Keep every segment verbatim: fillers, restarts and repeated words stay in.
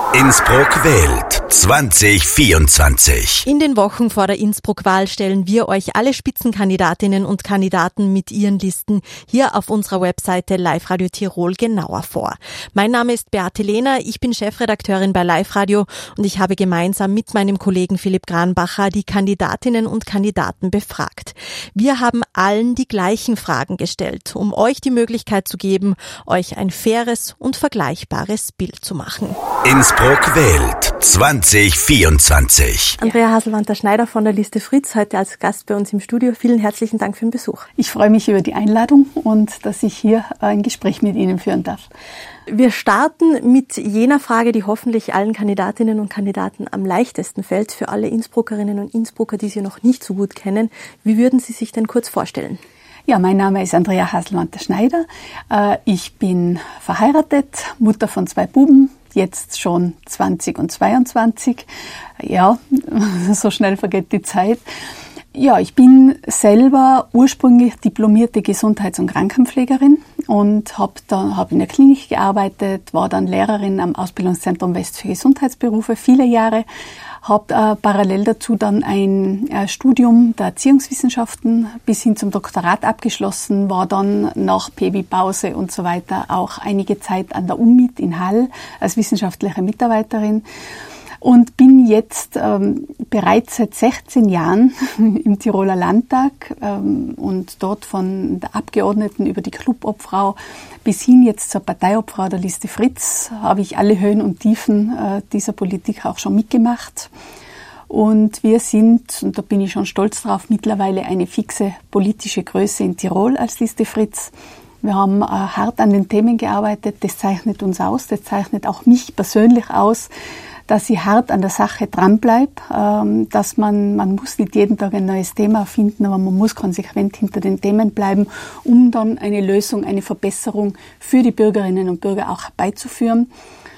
Innsbruck wählt zwanzig vierundzwanzig. In den Wochen vor der Innsbruck-Wahl stellen wir euch alle Spitzenkandidatinnen und Kandidaten mit ihren Listen hier auf unserer Webseite Live Radio Tirol genauer vor. Mein Name ist Beate Lehner, ich bin Chefredakteurin bei Live Radio und ich habe gemeinsam mit meinem Kollegen Philipp Granbacher die Kandidatinnen und Kandidaten befragt. Wir haben allen die gleichen Fragen gestellt, um euch die Möglichkeit zu geben, euch ein faires und vergleichbares Bild zu machen. Innsbruck wählt zwanzig vierundzwanzig. Andrea Haselwanter-Schneider von der Liste Fritz, heute als Gast bei uns im Studio. Vielen herzlichen Dank für den Besuch. Ich freue mich über die Einladung und dass ich hier ein Gespräch mit Ihnen führen darf. Wir starten mit jener Frage, die hoffentlich allen Kandidatinnen und Kandidaten am leichtesten fällt. Für alle Innsbruckerinnen und Innsbrucker, die Sie noch nicht so gut kennen. Wie würden Sie sich denn kurz vorstellen? Ja, mein Name ist Andrea Haselwanter-Schneider. Ich bin verheiratet, Mutter von zwei Buben, jetzt schon zwanzig und zweiundzwanzig. Ja, so schnell vergeht die Zeit. Ja, ich bin selber ursprünglich diplomierte Gesundheits- und Krankenpflegerin und habe dann hab in der Klinik gearbeitet, war dann Lehrerin am Ausbildungszentrum West für Gesundheitsberufe viele Jahre. Habe äh, parallel dazu dann ein äh, Studium der Erziehungswissenschaften bis hin zum Doktorat abgeschlossen, war dann nach Babypause und so weiter auch einige Zeit an der UMIT in Hall als wissenschaftliche Mitarbeiterin und bin jetzt ähm, bereits seit sechzehn Jahren im Tiroler Landtag ähm, und dort von der Abgeordneten über die Clubobfrau bis hin jetzt zur Parteiobfrau der Liste Fritz habe ich alle Höhen und Tiefen äh, dieser Politik auch schon mitgemacht. Und wir sind, und da bin ich schon stolz drauf, mittlerweile eine fixe politische Größe in Tirol als Liste Fritz. Wir haben äh, hart an den Themen gearbeitet, das zeichnet uns aus, das zeichnet auch mich persönlich aus, dass ich hart an der Sache dranbleibe, ähm, dass man, man muss nicht jeden Tag ein neues Thema finden, aber man muss konsequent hinter den Themen bleiben, um dann eine Lösung, eine Verbesserung für die Bürgerinnen und Bürger auch herbeizuführen.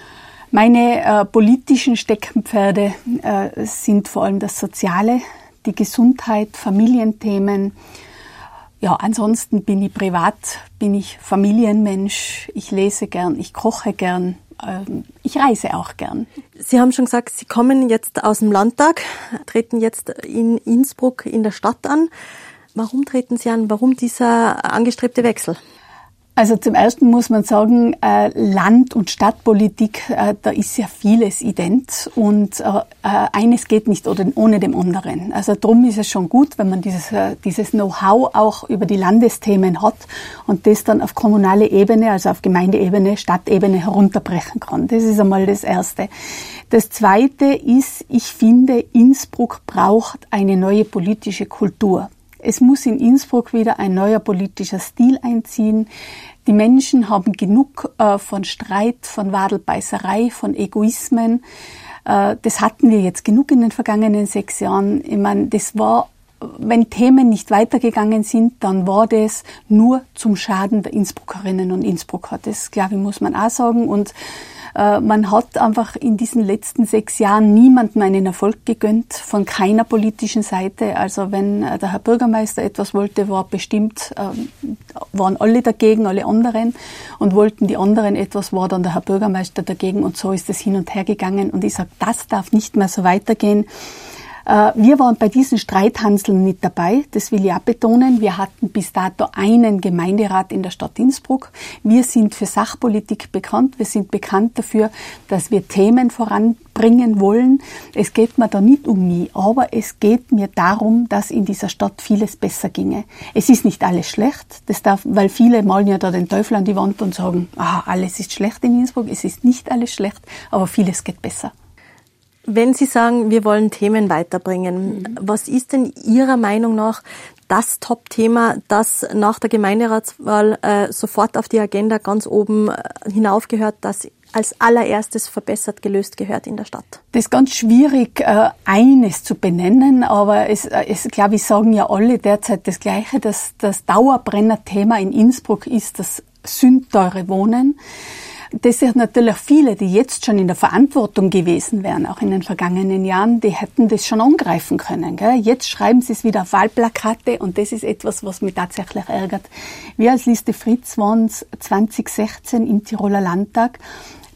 Meine äh, politischen Steckenpferde äh, sind vor allem das Soziale, die Gesundheit, Familienthemen. Ja, ansonsten bin ich privat, bin ich Familienmensch, ich lese gern, ich koche gern. Ich reise auch gern. Sie haben schon gesagt, Sie kommen jetzt aus dem Landtag, treten jetzt in Innsbruck in der Stadt an. Warum treten Sie an? Warum dieser angestrebte Wechsel? Also zum Ersten muss man sagen, äh, Land- und Stadtpolitik, äh, da ist ja vieles ident und äh, eines geht nicht ohne dem anderen. Also drum ist es schon gut, wenn man dieses, äh, dieses Know-how auch über die Landesthemen hat und das dann auf kommunale Ebene, also auf Gemeindeebene, Stadtebene herunterbrechen kann. Das ist einmal das Erste. Das Zweite ist, ich finde, Innsbruck braucht eine neue politische Kultur. Es muss in Innsbruck wieder ein neuer politischer Stil einziehen. Die Menschen haben genug äh, von Streit, von Wadelbeißerei, von Egoismen. Äh, das hatten wir jetzt genug in den vergangenen sechs Jahren. Ich meine, das war, wenn Themen nicht weitergegangen sind, dann war das nur zum Schaden der Innsbruckerinnen und Innsbrucker. Das, glaube ich, muss man auch sagen. Und äh, man hat einfach in diesen letzten sechs Jahren niemandem einen Erfolg gegönnt, von keiner politischen Seite. Also wenn äh, der Herr Bürgermeister etwas wollte, war bestimmt, äh, waren alle dagegen, alle anderen. Und wollten die anderen etwas, war dann der Herr Bürgermeister dagegen. Und so ist es hin und her gegangen. Und ich sage, das darf nicht mehr so weitergehen. Wir waren bei diesen Streithanseln nicht dabei, das will ich auch betonen. Wir hatten bis dato einen Gemeinderat in der Stadt Innsbruck. Wir sind für Sachpolitik bekannt. Wir sind bekannt dafür, dass wir Themen voranbringen wollen. Es geht mir da nicht um mich, aber es geht mir darum, dass in dieser Stadt vieles besser ginge. Es ist nicht alles schlecht, das darf, weil viele malen ja da den Teufel an die Wand und sagen, ah, alles ist schlecht in Innsbruck. Es ist nicht alles schlecht, aber vieles geht besser. Wenn Sie sagen, wir wollen Themen weiterbringen, mhm. was ist denn Ihrer Meinung nach das Top-Thema, das nach der Gemeinderatswahl äh, sofort auf die Agenda ganz oben äh, hinaufgehört, das als allererstes verbessert gelöst gehört in der Stadt? Das ist ganz schwierig, äh, eines zu benennen, aber es, es glaube ich, sagen ja alle derzeit das Gleiche, dass das Dauerbrenner-Thema in Innsbruck ist das sündteure Wohnen. Das sind natürlich viele, die jetzt schon in der Verantwortung gewesen wären, auch in den vergangenen Jahren, die hätten das schon angreifen können. Gell? Jetzt schreiben sie es wieder auf Wahlplakate und das ist etwas, was mich tatsächlich ärgert. Wir als Liste Fritz waren zwanzig sechzehn im Tiroler Landtag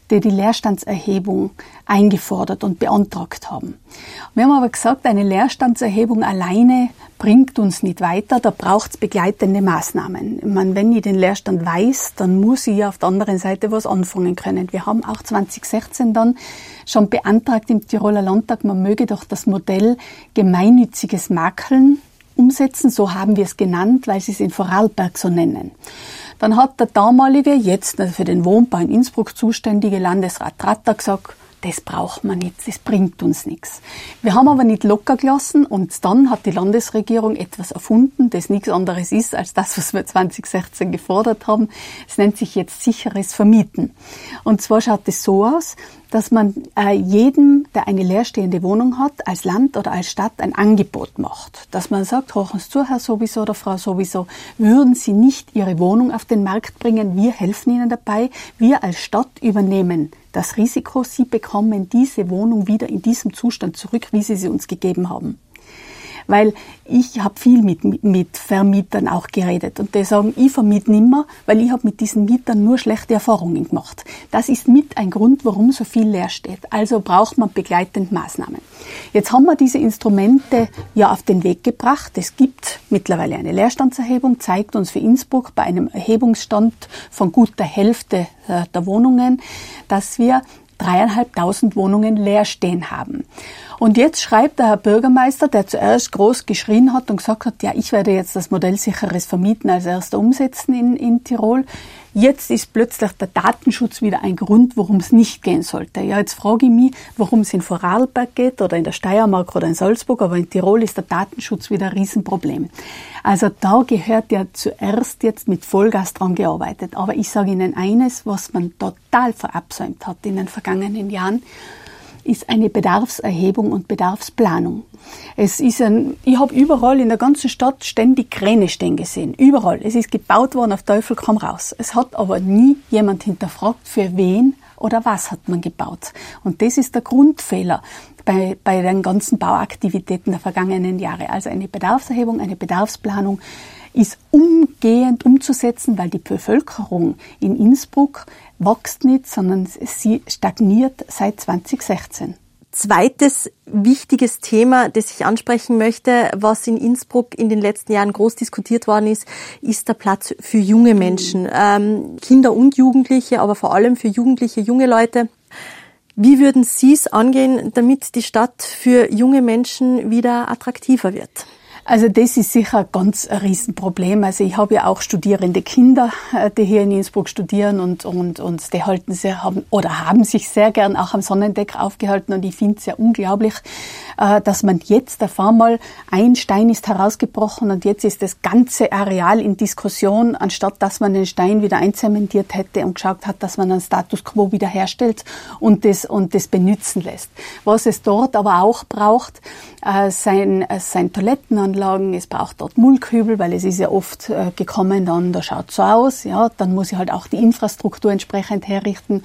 die die Leerstandserhebung eingefordert und beantragt haben. Wir haben aber gesagt, eine Leerstandserhebung alleine bringt uns nicht weiter, da braucht es begleitende Maßnahmen. Ich meine, wenn ich den Leerstand weiß, dann muss ich ja auf der anderen Seite was anfangen können. Wir haben auch zwanzig sechzehn dann schon beantragt im Tiroler Landtag, man möge doch das Modell gemeinnütziges Makeln umsetzen, so haben wir es genannt, weil sie es in Vorarlberg so nennen. Dann hat der damalige, jetzt für den Wohnbau in Innsbruck zuständige Landesrat Tratter gesagt, das braucht man nicht, das bringt uns nichts. Wir haben aber nicht locker gelassen und dann hat die Landesregierung etwas erfunden, das nichts anderes ist als das, was wir zwanzig sechzehn gefordert haben. Es nennt sich jetzt sicheres Vermieten. Und zwar schaut es so aus, dass man äh, jedem, der eine leerstehende Wohnung hat, als Land oder als Stadt ein Angebot macht. Dass man sagt, hören Sie zu, Herr sowieso oder Frau sowieso, würden Sie nicht Ihre Wohnung auf den Markt bringen, wir helfen Ihnen dabei, wir als Stadt übernehmen das Risiko, Sie bekommen diese Wohnung wieder in diesem Zustand zurück, wie Sie sie uns gegeben haben. Weil ich habe viel mit, mit Vermietern auch geredet und die sagen, ich vermiete nimmer, weil ich habe mit diesen Mietern nur schlechte Erfahrungen gemacht. Das ist mit ein Grund, warum so viel leer steht. Also braucht man begleitend Maßnahmen. Jetzt haben wir diese Instrumente ja auf den Weg gebracht. Es gibt mittlerweile eine Leerstandserhebung, zeigt uns für Innsbruck bei einem Erhebungsstand von gut der Hälfte der Wohnungen, dass wir dreieinhalbtausend Wohnungen leer stehen haben. Und jetzt schreibt der Herr Bürgermeister, der zuerst groß geschrien hat und gesagt hat, ja, ich werde jetzt das Modell sicheres Vermieten als erster umsetzen in, in Tirol. Jetzt ist plötzlich der Datenschutz wieder ein Grund, warum es nicht gehen sollte. Ja, jetzt frage ich mich, warum es in Vorarlberg geht oder in der Steiermark oder in Salzburg, aber in Tirol ist der Datenschutz wieder ein Riesenproblem. Also da gehört ja zuerst jetzt mit Vollgas dran gearbeitet. Aber ich sage Ihnen eines, was man total verabsäumt hat in den vergangenen Jahren, ist eine Bedarfserhebung und Bedarfsplanung. Es ist ein, ich habe überall in der ganzen Stadt ständig Kräne stehen gesehen. Überall. Es ist gebaut worden auf Teufel komm raus. Es hat aber nie jemand hinterfragt, für wen oder was hat man gebaut. Und das ist der Grundfehler bei, bei den ganzen Bauaktivitäten der vergangenen Jahre. Also eine Bedarfserhebung, eine Bedarfsplanung ist umgehend umzusetzen, weil die Bevölkerung in Innsbruck wächst nicht, sondern sie stagniert seit zwanzig sechzehn. Zweites wichtiges Thema, das ich ansprechen möchte, was in Innsbruck in den letzten Jahren groß diskutiert worden ist, ist der Platz für junge Menschen, ähm, Kinder und Jugendliche, aber vor allem für Jugendliche, junge Leute. Wie würden Sie es angehen, damit die Stadt für junge Menschen wieder attraktiver wird? Also das ist sicher ganz ein Riesenproblem. Also ich habe ja auch studierende Kinder, die hier in Innsbruck studieren und und und die halten sich haben oder haben sich sehr gern auch am Sonnendeck aufgehalten und ich finde es ja unglaublich, dass man jetzt auf einmal ein Stein ist herausgebrochen und jetzt ist das ganze Areal in Diskussion, anstatt dass man den Stein wieder einzementiert hätte und geschaut hat, dass man einen Status quo wiederherstellt und das und das benützen lässt. Was es dort aber auch braucht, sein sein Toilettenanlagen, es braucht dort Mullkübel, weil es ist ja oft äh, gekommen, dann, da schaut so aus, ja, dann muss ich halt auch die Infrastruktur entsprechend herrichten.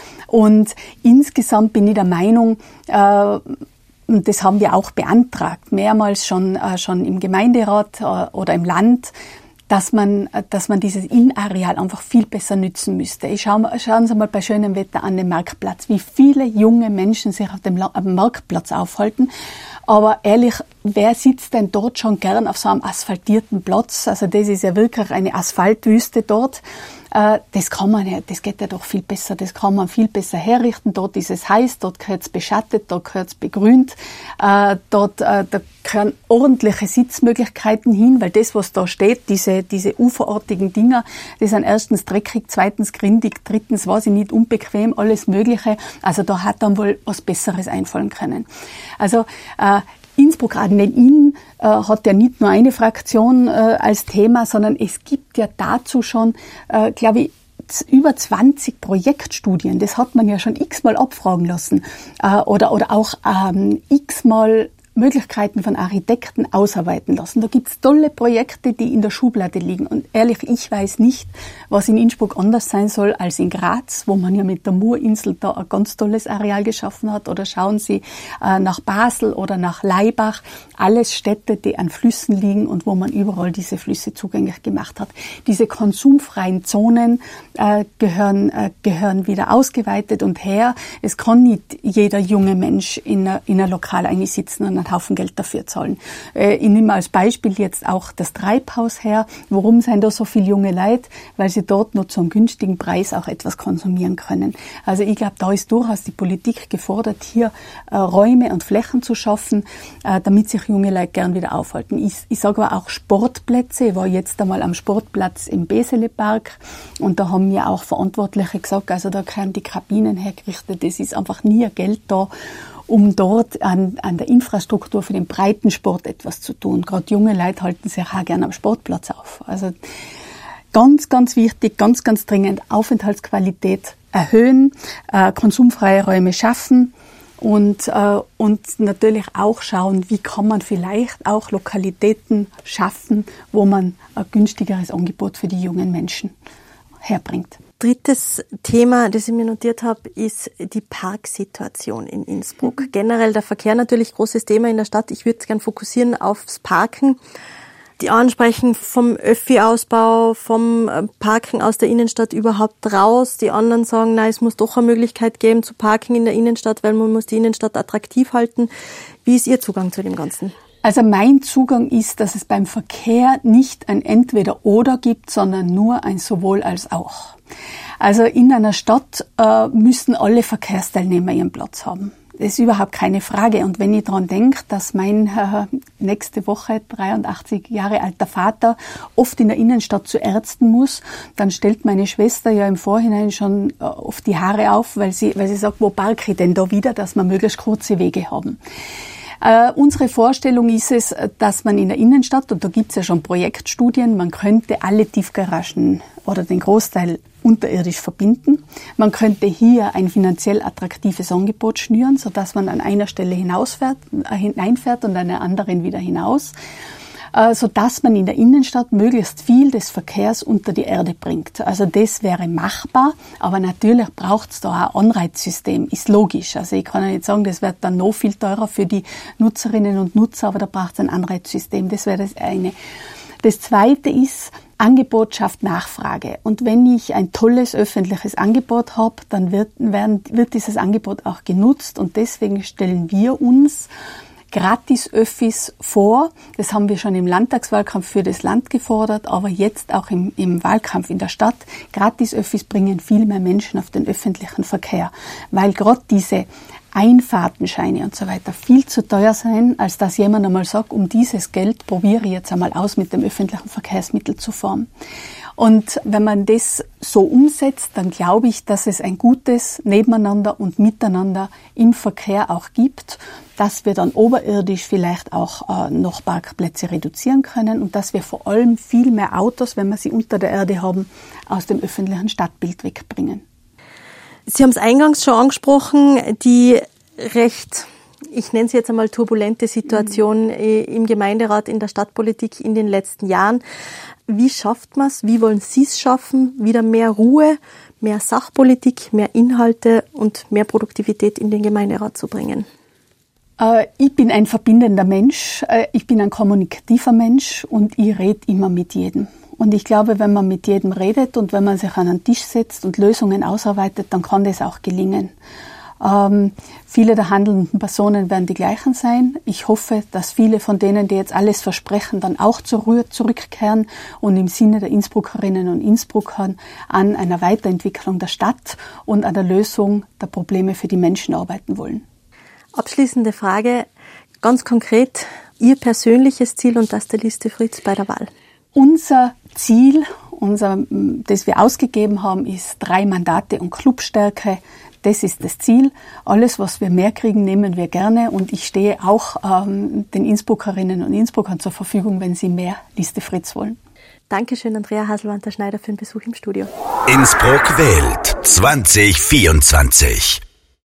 Und insgesamt bin ich der Meinung, äh, und das haben wir auch beantragt, mehrmals schon, äh, schon im Gemeinderat äh, oder im Land, dass man, dass man dieses Innenareal einfach viel besser nützen müsste. Ich schau, schauen Sie mal bei schönem Wetter an den Marktplatz, wie viele junge Menschen sich auf dem La- am Marktplatz aufhalten. Aber ehrlich, wer sitzt denn dort schon gern auf so einem asphaltierten Platz? Also das ist ja wirklich eine Asphaltwüste dort. Das kann man ja, das geht ja doch viel besser, das kann man viel besser herrichten. Dort ist es heiß, dort gehört es beschattet, dort gehört es begrünt, äh, dort äh, da gehören ordentliche Sitzmöglichkeiten hin, weil das, was da steht, diese diese uferartigen Dinger, die sind erstens dreckig, zweitens grindig, drittens, weiß ich nicht, unbequem, alles Mögliche. Also da hat dann wohl was Besseres einfallen können. Also äh, Innsbruck an den Inn äh, hat ja nicht nur eine Fraktion äh, als Thema, sondern es gibt ja dazu schon, äh, glaube ich, über zwanzig Projektstudien. Das hat man ja schon x-mal abfragen lassen äh, oder oder auch ähm, x-mal Möglichkeiten von Architekten ausarbeiten lassen. Da gibt's tolle Projekte, die in der Schublade liegen. Und ehrlich, ich weiß nicht, was in Innsbruck anders sein soll als in Graz, wo man ja mit der Murinsel da ein ganz tolles Areal geschaffen hat. Oder schauen Sie äh, nach Basel oder nach Laibach. Alles Städte, die an Flüssen liegen und wo man überall diese Flüsse zugänglich gemacht hat. Diese konsumfreien Zonen äh, gehören, äh, gehören wieder ausgeweitet und her. Es kann nicht jeder junge Mensch in einer, in einer Lokal eigentlich sitzen und einen Haufen Geld dafür zahlen. Äh, ich nehme als Beispiel jetzt auch das Treibhaus her. Warum sind da so viele junge Leute? Weil sie dort nur zu einem günstigen Preis auch etwas konsumieren können. Also ich glaube, da ist durchaus die Politik gefordert, hier äh, Räume und Flächen zu schaffen, äh, damit sich junge Leute gern wieder aufhalten. Ich, ich sage aber auch Sportplätze. Ich war jetzt einmal am Sportplatz im Besele-Park und da haben mir auch Verantwortliche gesagt, also da können die Kabinen hergerichtet, es ist einfach nie Geld da, um dort an, an der Infrastruktur für den Breitensport etwas zu tun. Gerade junge Leute halten sich auch gerne am Sportplatz auf. Also ganz, ganz wichtig, ganz, ganz dringend Aufenthaltsqualität erhöhen, äh, konsumfreie Räume schaffen und, äh, und natürlich auch schauen, wie kann man vielleicht auch Lokalitäten schaffen, wo man ein günstigeres Angebot für die jungen Menschen herbringt. Drittes Thema, das ich mir notiert habe, ist die Parksituation in Innsbruck. Mhm. Generell der Verkehr natürlich großes Thema in der Stadt. Ich würde es gern fokussieren aufs Parken. Die einen sprechen vom Öffi-Ausbau, vom Parken aus der Innenstadt überhaupt raus. Die anderen sagen, nein, es muss doch eine Möglichkeit geben zu parken in der Innenstadt, weil man muss die Innenstadt attraktiv halten. Wie ist Ihr Zugang zu dem Ganzen? Also mein Zugang ist, dass es beim Verkehr nicht ein Entweder-Oder gibt, sondern nur ein Sowohl als auch. Also in einer Stadt äh, müssen alle Verkehrsteilnehmer ihren Platz haben. Das ist überhaupt keine Frage. Und wenn ich daran denke, dass mein äh, nächste Woche dreiundachtzig Jahre alter Vater oft in der Innenstadt zu Ärzten muss, dann stellt meine Schwester ja im Vorhinein schon äh, oft die Haare auf, weil sie, weil sie sagt, wo parke ich denn da wieder, dass wir möglichst kurze Wege haben. Äh, unsere Vorstellung ist es, dass man in der Innenstadt, und da gibt es ja schon Projektstudien, man könnte alle Tiefgaragen oder den Großteil unterirdisch verbinden. Man könnte hier ein finanziell attraktives Angebot schnüren, sodass man an einer Stelle hinausfährt, äh, hineinfährt und an einer anderen wieder hinaus, äh, sodass man in der Innenstadt möglichst viel des Verkehrs unter die Erde bringt. Also das wäre machbar, aber natürlich braucht es da ein Anreizsystem, ist logisch. Also ich kann ja nicht sagen, das wird dann noch viel teurer für die Nutzerinnen und Nutzer, aber da braucht es ein Anreizsystem, das wäre das eine. Das zweite ist, Angebot schafft Nachfrage. Und wenn ich ein tolles öffentliches Angebot habe, dann wird, werden, wird dieses Angebot auch genutzt. Und deswegen stellen wir uns Gratis-Öffis vor. Das haben wir schon im Landtagswahlkampf für das Land gefordert, aber jetzt auch im, im Wahlkampf in der Stadt. Gratis-Öffis bringen viel mehr Menschen auf den öffentlichen Verkehr, weil gerade diese Einfahrtenscheine und so weiter viel zu teuer sein, als dass jemand einmal sagt, um dieses Geld probiere ich jetzt einmal aus, mit dem öffentlichen Verkehrsmittel zu fahren. Und wenn man das so umsetzt, dann glaube ich, dass es ein gutes Nebeneinander und Miteinander im Verkehr auch gibt, dass wir dann oberirdisch vielleicht auch äh, noch Parkplätze reduzieren können und dass wir vor allem viel mehr Autos, wenn wir sie unter der Erde haben, aus dem öffentlichen Stadtbild wegbringen. Sie haben es eingangs schon angesprochen, die recht, ich nenne es jetzt einmal turbulente Situation mhm. im Gemeinderat, in der Stadtpolitik in den letzten Jahren. Wie schafft man es? Wie wollen Sie es schaffen? Wieder mehr Ruhe, mehr Sachpolitik, mehr Inhalte und mehr Produktivität in den Gemeinderat zu bringen? Äh, ich bin ein verbindender Mensch, äh, ich bin ein kommunikativer Mensch und ich rede immer mit jedem. Und ich glaube, wenn man mit jedem redet und wenn man sich an einen Tisch setzt und Lösungen ausarbeitet, dann kann das auch gelingen. Ähm, viele der handelnden Personen werden die gleichen sein. Ich hoffe, dass viele von denen, die jetzt alles versprechen, dann auch zur Ruhe zurückkehren und im Sinne der Innsbruckerinnen und Innsbruckern an einer Weiterentwicklung der Stadt und an der Lösung der Probleme für die Menschen arbeiten wollen. Abschließende Frage, ganz konkret, Ihr persönliches Ziel und das der Liste Fritz bei der Wahl? Unser Ziel, unser, das wir ausgegeben haben, ist drei Mandate und Clubstärke. Das ist das Ziel. Alles, was wir mehr kriegen, nehmen wir gerne. Und ich stehe auch ähm, den Innsbruckerinnen und Innsbruckern zur Verfügung, wenn sie mehr Liste Fritz wollen. Dankeschön, Andrea Haselwanter-Schneider, für den Besuch im Studio. Innsbruck wählt zwanzig vierundzwanzig.